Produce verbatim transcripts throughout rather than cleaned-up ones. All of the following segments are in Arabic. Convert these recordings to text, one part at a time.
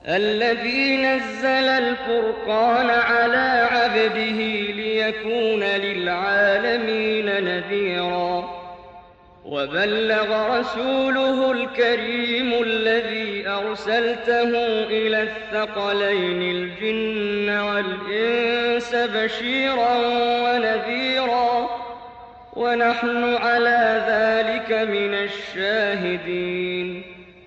الذي نزل الفرقان على عبده ليكون للعالمين نذيرا وبلغ رسوله الكريم الذي أرسلته إلى الثقلين الجن والإنس بشيرا ونذيرا ونحن على ذلك من الشاهدين.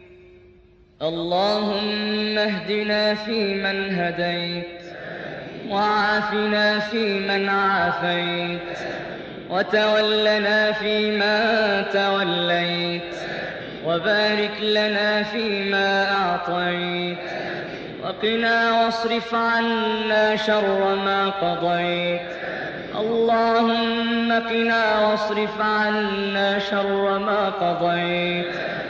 اللهم اهدنا فيمن هديت وعافنا فيمن عافيت وتولنا فيما توليت وبارك لنا فيما أعطيت وقنا واصرف عنا شر ما قضيت. اللهم قنا واصرف عنا شر ما قضيت.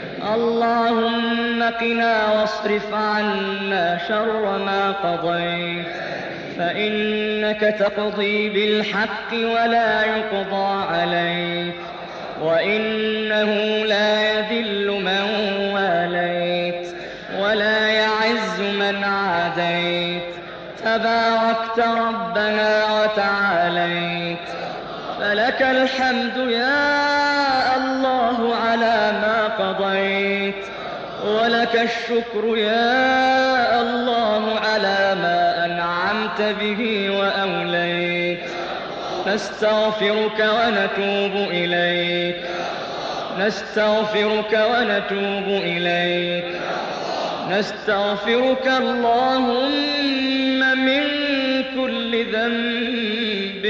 اللهم قنا واصرف عنا شر ما قضيت فإنك تقضي بالحق ولا يقضى عليك وإنه لا يذل من واليت ولا يعز من عاديت. تباركت ربنا وتعاليت فلك الحمد يا الله على ما قضيت ولك الشكر يا الله على ما أنعمت به وأوليت. نستغفرك ونتوب إليك نستغفرك ونتوب إليك نستغفرك اللهم من كل ذنب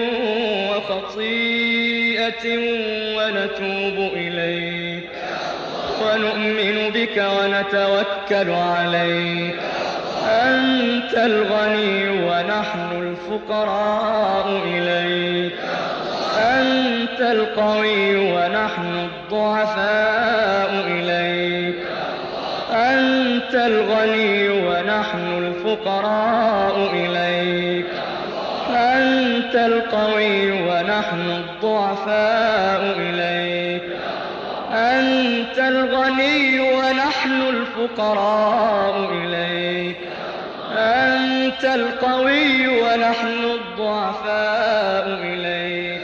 وخطيئة ونتوب إليك ونؤمن بك ونتوكل عليك. أنت الغني ونحن الفقراء إليك. أنت القوي ونحن الضعفاء إليك. أنت الغني ونحن الفقراء إليك. أنت القوي ونحن الضعفاء إليك. أنت الغني ونحن الفقراء إليك. أنت القوي ونحن الضعفاء إليك.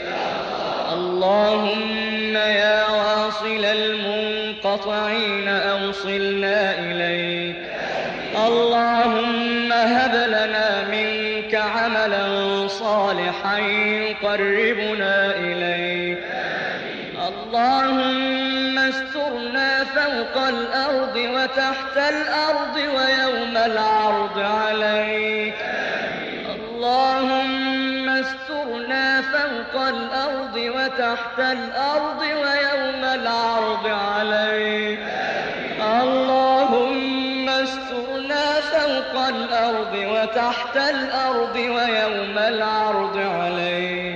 اللهم يا واصل المنقطعين أوصلنا إليك. اللهم هب لنا منك عملا صالحا يقربنا إليك. اللهم استرنا فوق الأرض وتحت الأرض ويوم العرض عليك. اللهم استرنا فوق الأرض وتحت الأرض ويوم العرض عليك. اللهم استرنا فوق الأرض وتحت الأرض ويوم العرض عليك.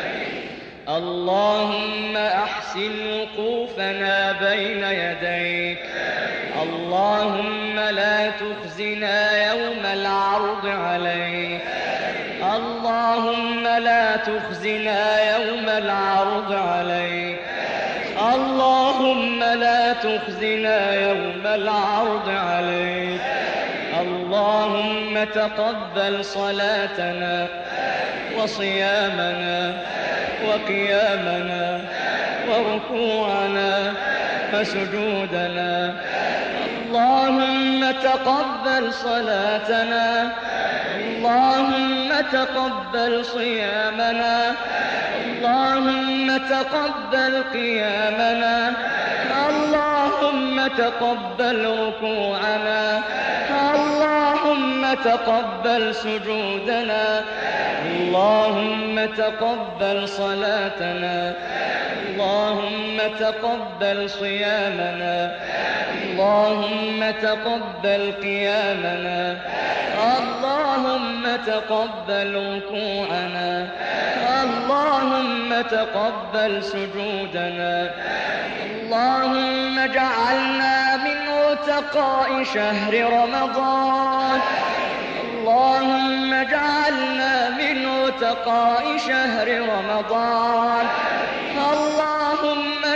اللهم أحسن وقوفنا بين يديك. اللهم لا تخزنا يوم العرض عليك. اللهم لا تخزنا يوم العرض عليك. اللهم لا تخزنا يوم العرض عليك. اللهم تقبل صلاتنا وصيامنا وقيامنا وركوعنا وسجودنا. اللهم تقبل صلاتنا. اللهم تقبل صيامنا. اللهم تقبل قيامنا. اللهم تقبل ركوعنا. اللهم تقبل سجودنا. اللهم تقبل صلاتنا. اللهم تقبل صيامنا. اللهم تقبل قيامنا. اللهم تقبل ركوعنا. اللهم تقبل سجودنا. اللهم اجعلنا من عتقاء شهر رمضان. اللهم اجعلنا من عتقاء شهر رمضان. اللهم اجعلنا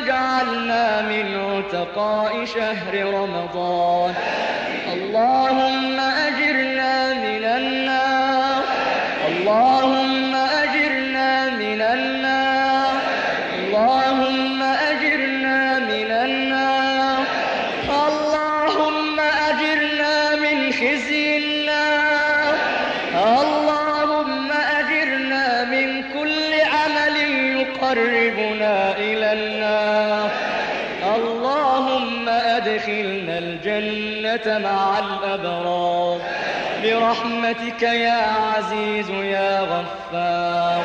واجعلنا من عتقاء شهر رمضان. اللهم أجرنا من النار، اللهم أجرنا من النار، اللهم أجرنا من النار، اللهم أجرنا من خزي النار، اللهم أجرنا من كل عمل يقربنا إلى النار. اللهم أدخلنا الجنة مع الأبرار برحمتك يا عزيز يا غفار.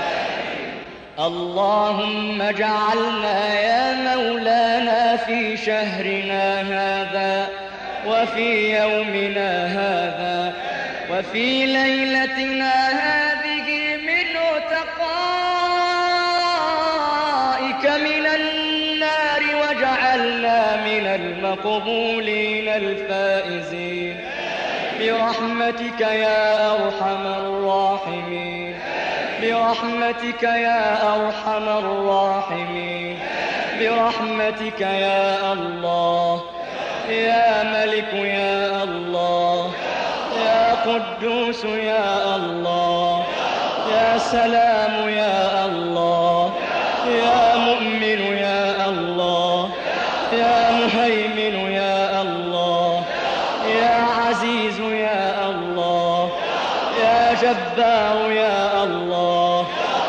اللهم اجعلنا يا مولانا في شهرنا هذا وفي يومنا هذا وفي ليلتنا هذه من عتقائك من النار، واجعلنا من المقبولين الفائزين برحمتك يا أرحم الراحمين، برحمتك يا أرحم الراحمين، برحمتك يا الله، يا ملك يا الله، يا قدوس يا الله، يا سلام يا الله، يا مؤمن يا الله، يا مهيمن يا الله، يا عزيز يا الله، يا جبار يا الله،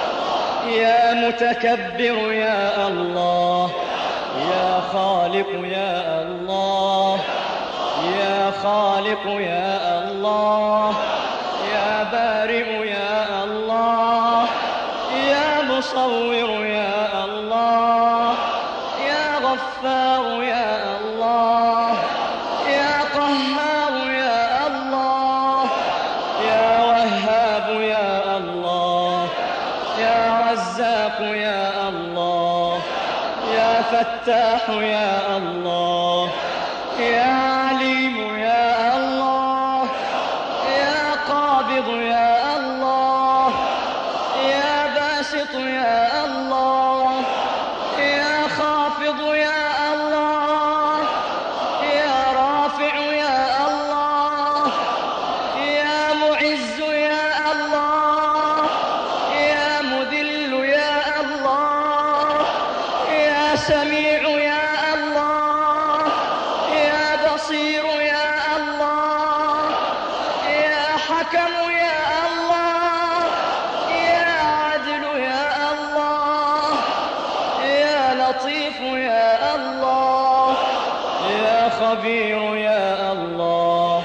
يا متكبر يا الله، يا خالق يا الله، يا خالق يا الله، يا بارئ يا الله، يا مصور يا الله، يا غفار يا الله، يا قهار يا الله، يا وهاب يا الله، يا رزاق يا الله، يا فتاح يا الله، يا عليم يا الله، يا قابض يا الله، يا باسط يا الله، يا خافض يا الله، يا رافع يا الله، يا معز يا الله، يا مذل يا الله، يا سميع يا الله، يا بصير يا الله، يا حكم يا الله، يا عدل يا الله، يا لطيف يا الله، يا خبير يا الله،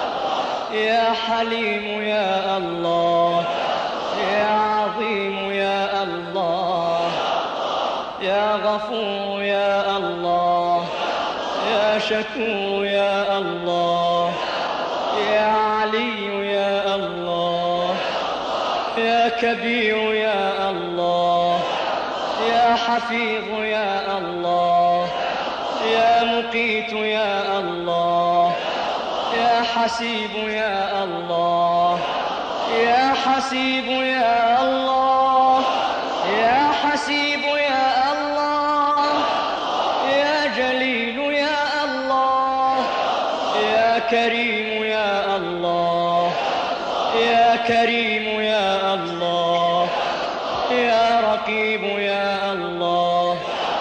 يا حليم يا الله، يا عظيم يا الله، يا غفور يا الله، يا شكور يا الله، يا علي يا الله، يا كبير يا الله، يا حفيظ يا الله، يا مقيت يا الله، يا حسيب يا الله، يا حسيب يا الله، يا حسيب يا الله، يا جليل يا الله، يا كريم يا الله، يا كريم يا الله، يا رقيب يا الله،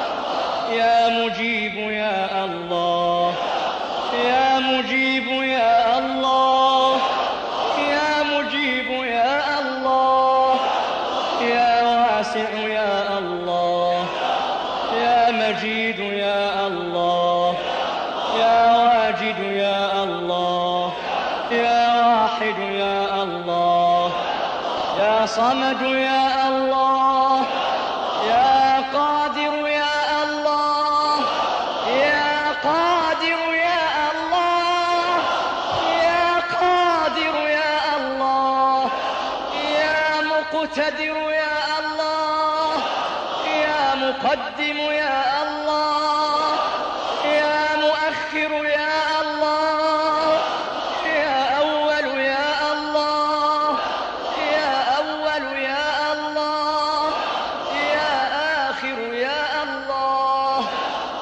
يا مجيب يا الله، يا مجيب يا الله، يا مجيب يا الله، يا واسع يا الله، يا مجيد يا الله، يا واجد يا الله، يا واحد يا الله، يا صمد يا الله، يا قادر يا الله، يا قادر يا الله، يا قادر يا الله، يا مقتدر يا الله، يا مقدم يا الله، يا مؤخر يا الله، يا أول يا الله، يا أول يا الله، يا آخر يا الله،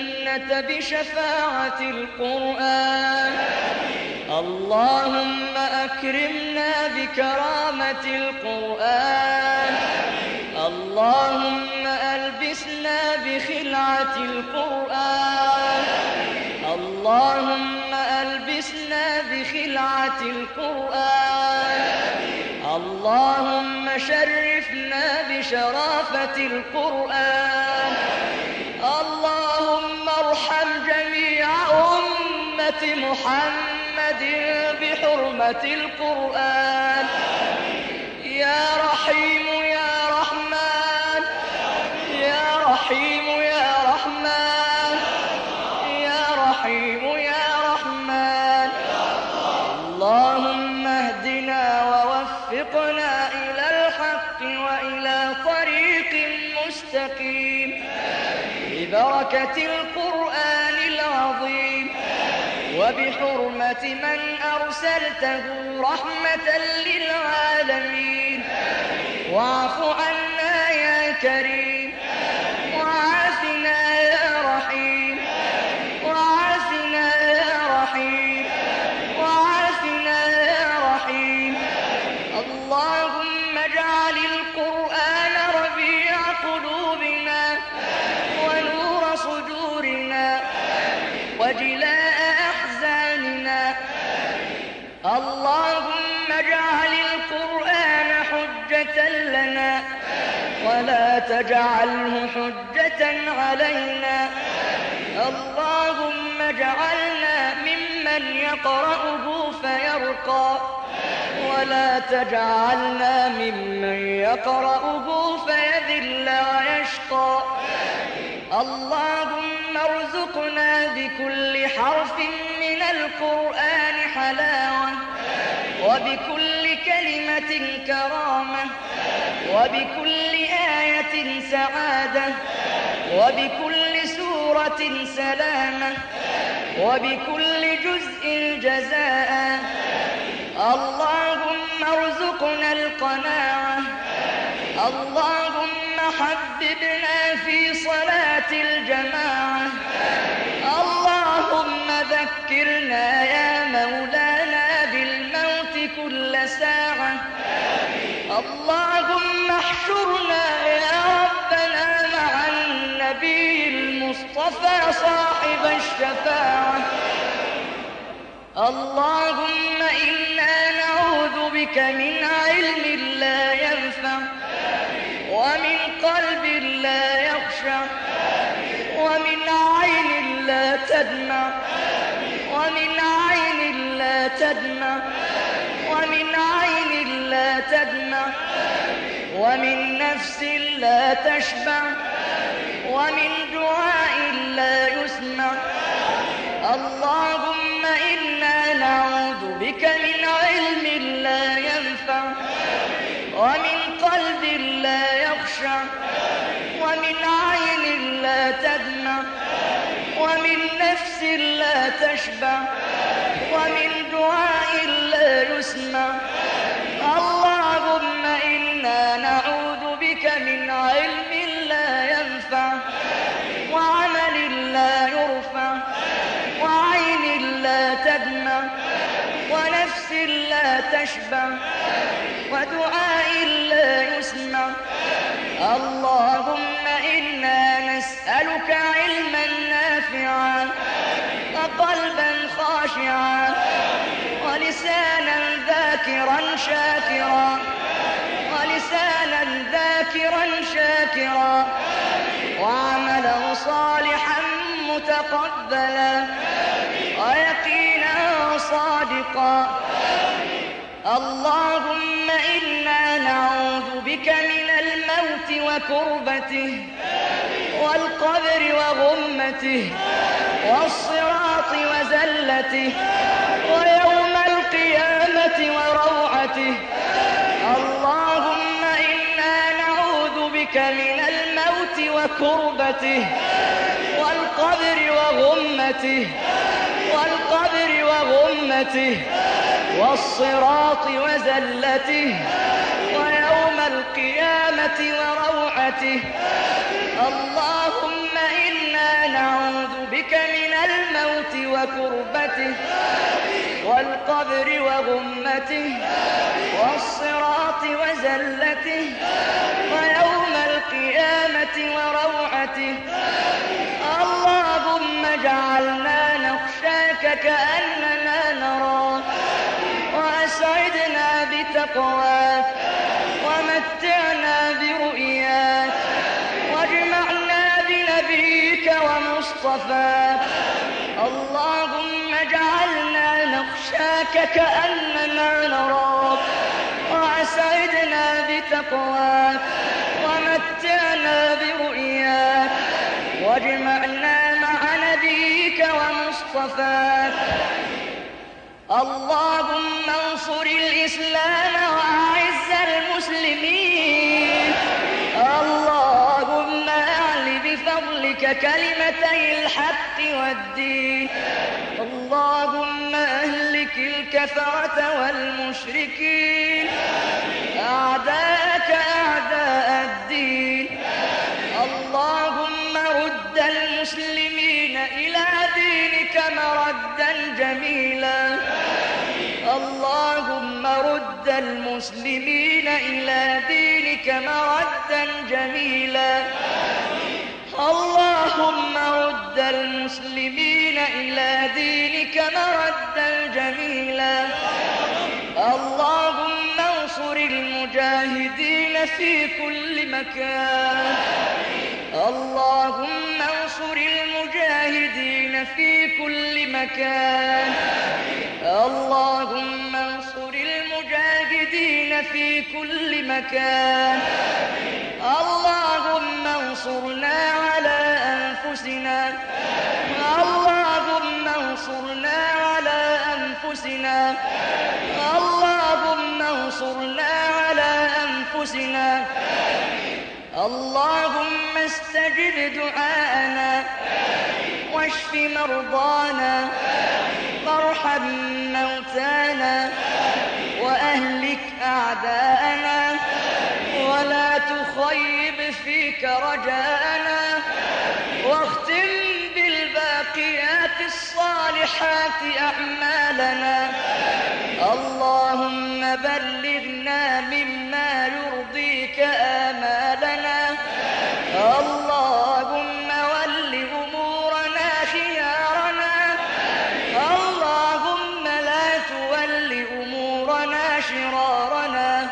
الجنة بشفاعة القرآن. اللهم أكرمنا بكرامة القرآن. اللهم ألبسنا بخلعة القرآن. اللهم ألبسنا بخلعة القرآن. اللهم شرفنا بشرافة القرآن. اللهم ارحم جميع أمة محمد بحرمة القرآن. يا رحيم يا رحمن، يا رحيم يا رحمن، يا رحيم يا رحمن. اللهم اهدنا ووفقنا إلى الحق وإلى طريق مستقيم ببركة القرآن العظيم وبحرمة من أرسلته رحمة للعالمين. واعف عنا يا كريم، وعافنا يا رحيم، وعافنا يا رحيم، وعافنا يا رحيم. اللهم اجعل القرآن ربيع قلوبنا ونور صدورنا وجلاء أحزاننا. اللهم اجعل القرآن حجة لنا ولا تجعله حجة علينا. اللهم اجعلنا ممن يقرأه فيرقى ولا تجعلنا ممن يقرأه فيذل ويشقى. اللهم ارزقنا بكل حرف من القرآن حلاوة، وبكل كلمة كرامة، وبكل آية سعادة، وبكل سورة سلامة، وبكل جزء جزاء. اللهم ارزقنا القناعة. اللهم حببنا في صلاة الجماعة. اللهم ذكرنا يا مولانا بالموت كل ساعة. اللهم احشرنا يا ربنا مع النبي المصطفى صاحب الشفاعة. اللهم إنا نعوذ بك من علم لا ينفع، ومن قلب لا يخشع، ومن عين لا تدمع، ومن عين لا تدمع، ومن عين لا تدمع، ومن نفس لا تشبع، ومن دعاء لا يسمع. اللهم إنا نعوذ بك من علم لا ينفع، ومن قلب لا يخشع، ومن عين لا تدمع، ومن نفس لا تشبع، ومن دعاء لا يسمع. اللهم إنا نعوذ بك من علم لا ينفع، وعمل لا يرفع، وعين لا تدمع، ونفس لا تشبع، ودعاء لا يسمع. اللهم إنا نسألك علما نافعا، وقلبا خاشعا، ولسانا ذاكرا شاكرا، ولسانا ذاكرا شاكرا، وعملا صالحا متقبلا، ويقينا صادقا. اللهم إنا نعوذ بك من الموت وكربته، والقبر وغمته، والصراط وزلته، ويوم القيامة وروعته. اللهم إنا نعوذ بك من الموت وكربته، والقبر وغمته، والقبر وغمته، والصراط وزلته، ويوم القيامة وروعته. اللهم إنا ونعوذ بك من الموت وكربته والقبر وغمته والصراط وزلته ويوم القيامة وروعته. اللهم اجعلنا نخشاك كأننا نراك وأسعدنا بتقواك ومتعنا برؤياك واجمعنا بنبيك ومصطفاك. اللهم اجعلنا نخشاك كأننا نراك وأسعدنا بتقواك ومتعنا برؤياك واجمعنا مع نبيك ومصطفاك. اللهم انصر الإسلام وأعز المسلمين. اللهم أعل بفضلك كلمتي الحق والدين. اللهم أهلك الكفرة والمشركين أعداءك أعداء الدين. اللهم رد المسلمين إلى دينك مردا جميلا. اللهم رد المسلمين إلى دينك مردا جميلا. اللهم رد المسلمين إلى دينك مردا جميلا. اللهم انصر المجاهدين في كل مكان. اللهم انصر المجاهدين في كل مكان. اللهم انصر المجاهدين في كل مكان. اللهم انصرنا على أنفسنا. اللهم انصرنا على أنفسنا. اللهم انصرنا على أنفسنا. اللهم استجب دعاءنا واشف مرضانا وارحم موتانا وأهلك أعداءنا ولا تخيب فيك رجاءنا واختم بالباقيات الصالحات أعمالنا. اللهم بلغنا مما يرضيك آمالنا. اللهم ول أمورنا خيارنا. اللهم لا تول أمورنا شرارنا.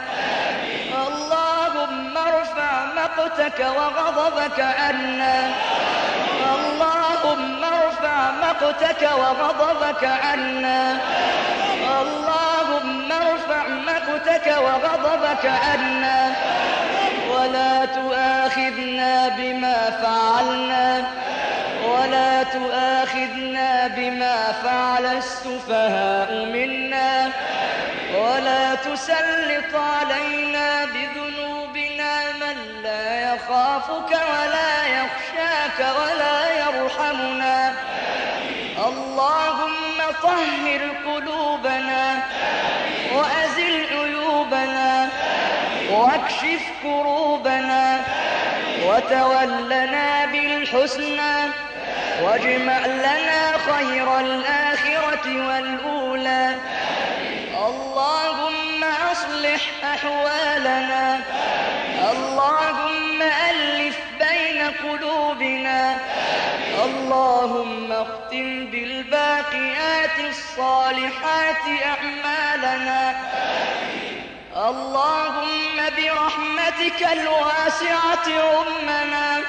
اللهم ارفع مقتك وغضبك عنا. اللهم ارفع مقتك وغضبك عنا. اللهم ارفع مقتك وغضبك عنا ولا تؤاخذنا بما فعلنا ولا تؤاخذنا بما فعل السفهاء منا ولا تسلط علينا بذنوبنا من لا يخافك ولا يخشاك ولا يرحمنا. اللهم طهر قلوبنا وأزل عيوبنا واكشف كروبنا وتولنا بالحسنى واجمع لنا خير الآخرة والأولى. اللهم أصلح أحوالنا. اللهم ألف بين قلوبنا. اللهم اختم بالباقيات الصالحات أعمالنا. اللهم برحمتك الواسعة عمنا.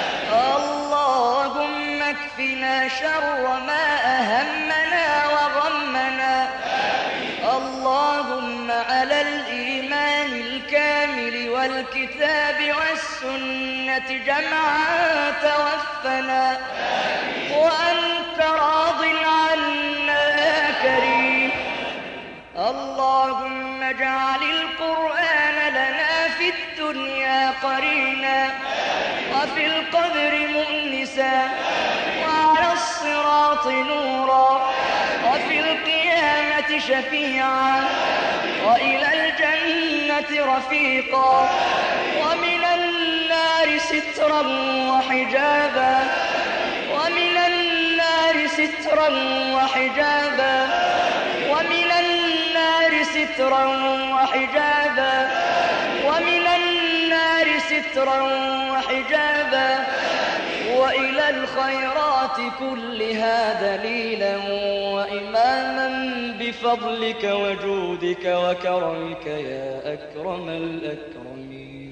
اللهم اكفنا شر ما أهمنا وغمنا. اللهم على الإيمان الكامل والكتاب والسنة جمعا توفنا وأنت راض عنا يا كريم. اللهم اجعل القرآن لنا في الدنيا قرينا وفي القبر مؤنسا وعلى الصراط نورا وفي القيامة شفيعا وإلى الجنة رفيقا ومن النار سترا وحجابا ومن سترا وحجابا ومن النار سترا وحجابا ومن النار سترا وحجابا وإلى الخيرات كلها دليلا وإماما بفضلك وجودك وكرمك يا أكرم الأكرمين.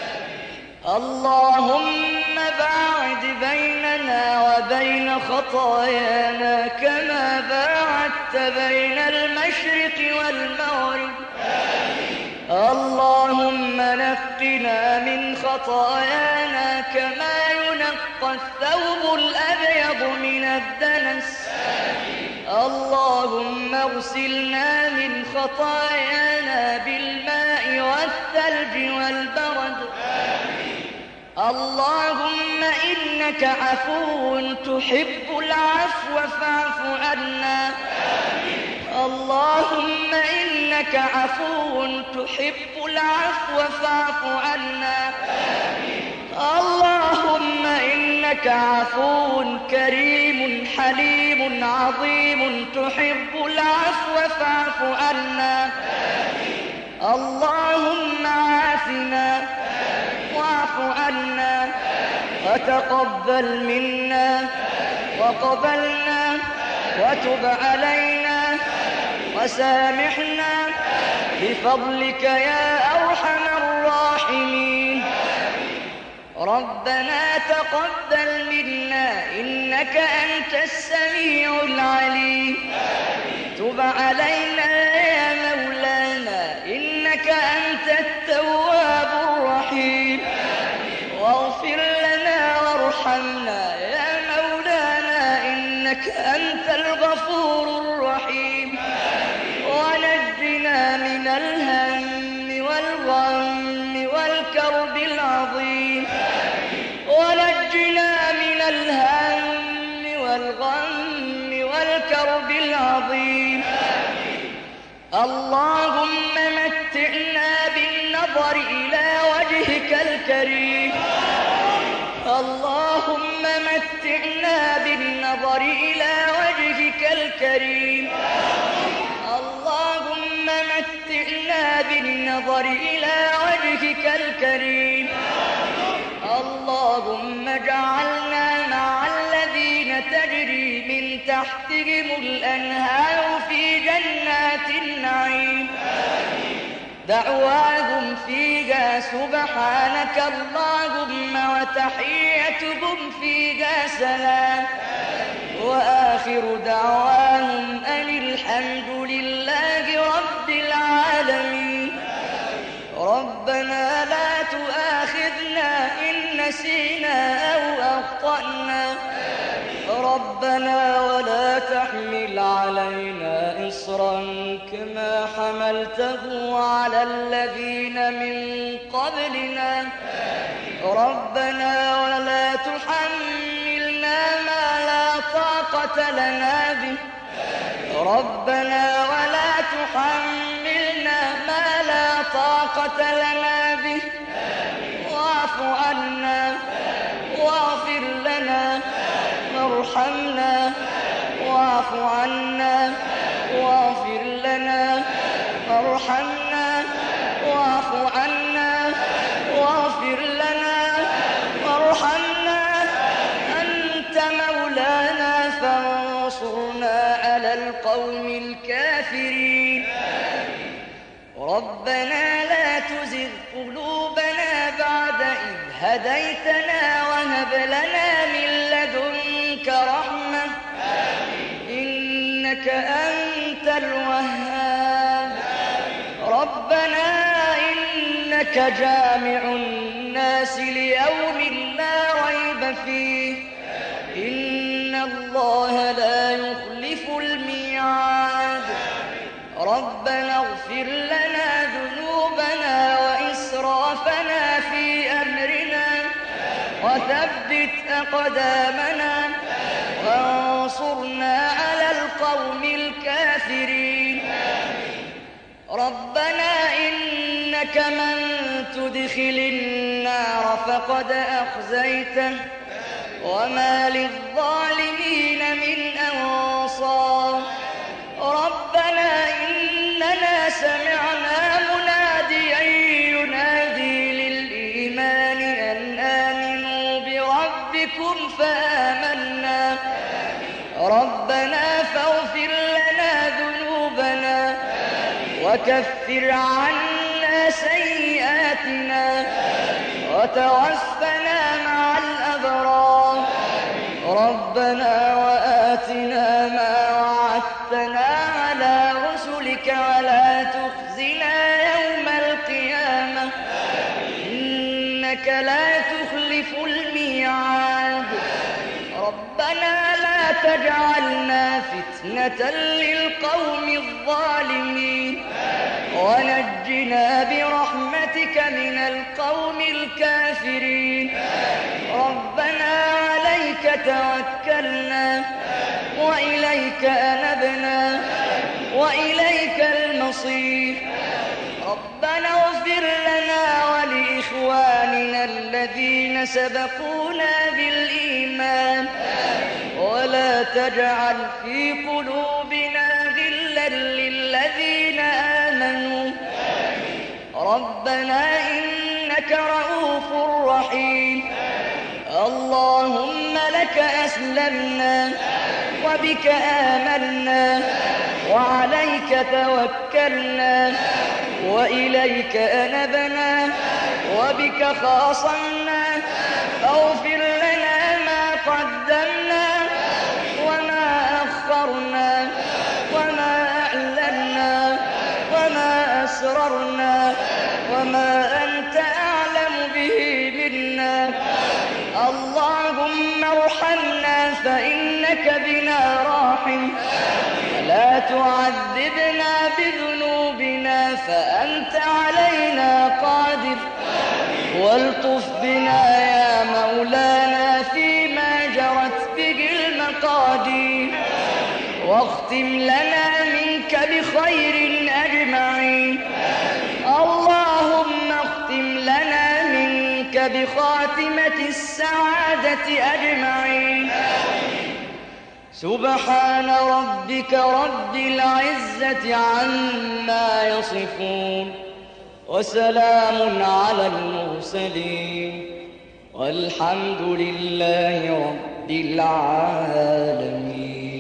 اللهم باعد بيننا وبين خطايانا كما باعدت بين المشرق والمغرب. اللهم نقنا من خطايانا كما ينقى الثوب الأبيض من الدنس. اللهم اغسلنا من خطايانا بالماء والثلج والبرد. اللهم إنك عفو تحب العفو فاعف عنا. اللهم إنك عفو تحب العفو فاعف عنا. اللهم إنك عفو كريم حليم عظيم تحب العفو فاعف عنا. اللهم عافنا واعف عنا وتقبل منا وقبلنا وتب علينا وسامحنا بفضلك يا أرحم الراحمين. ربنا تقبل منا إنك أنت السميع العليم. تب علينا يا مولانا إنك أنت التواب الرحيم. واغفر لنا وارحمنا يا مولانا إنك أنت الغفور الرحيم. ونجنا من الهم والغم والكرب العظيم. ونجنا من الهم والغم والكرب العظيم. اللهم متعنا بالنظر إلى وجهك الكريم. اللهم متعنا بالنظر إلى وجهك الكريم. اللهم متعنا بالنظر إلى وجهك الكريم. اللهم اجعلنا مع الذين تجري من تحتهم الأنهار في جنات النعيم. دعواهم فيها سبحانك اللهم وتحيتهم فيها سلام. وآخر دعواهم أن الحمد لله رب العالمين. ربنا لا تؤاخذنا إن نسينا أو أخطأنا. ربنا ولا تحمل علينا إصرا كما حملته على الذين من قبلنا. ربنا ولا تحملنا ما لا طاقة لنا به. ربنا ولا تحملنا ما لا طاقة لنا به. واعف عنا واغفر لنا وارحمنا. واعف عنا واغفر لنا وارحمنا. واعف عنا واغفر لنا وارحمنا. أنت مولانا فانصرنا على القوم الكافرين. ربنا لا تزغ قلوبنا بعد إذ هديتنا وهب لنا من لدنك رحمة إنك أنت الوهاب. ربنا إنك جامع الناس ليوم لا ريب فيه. إن الله لا يخلف الميعاد. ربنا اغفر لنا ذنوبنا وإسرافنا في أمرنا وثبت أقدامنا وانصرنا على القوم الكافرين. ربنا إنك من تدخل النار فقد أخزيته وما للظالمين من أنصار. ربنا فاغفر لنا ذنوبنا وكفر عنا سيئاتنا وتوفنا مع الأبرار ربنا وآتنا ما وعدتنا على رسلك ولا تخزنا يوم القيامة إنك لا تخلف الميعاد ربنا لا تجعلنا فتنة للقوم الظالمين ونجنا برحمتك من القوم الكافرين ربنا عليك توكلنا وإليك أنبنا وإليك المصير ربنا اغفر لنا ولإخواننا الذين سبقونا بالإيمان ولا تجعل في قلوبنا غلا للذين آمنوا ربنا إنك رؤوف رحيم اللهم لك أسلمنا وبك آمنا وعليك توكلنا وإليك أنبنا وبك خاصمنا فاغفر لنا ما قدمنا وما أخرنا وما أعلنا وما أسررنا وما أنت أعلم به منا اللهم ارحمنا فإنك بنا راحم ولا تعذبنا بذنوبنا فأنت علينا قادر والطف بنا يا مولانا فيما جرت به المقادير واختم لنا منك بخير أجمعين اللهم اختم لنا منك بخاتمة السعادة أجمعين سبحان ربك رب العزة عما يصفون وسلام على المرسلين والحمد لله رب العالمين.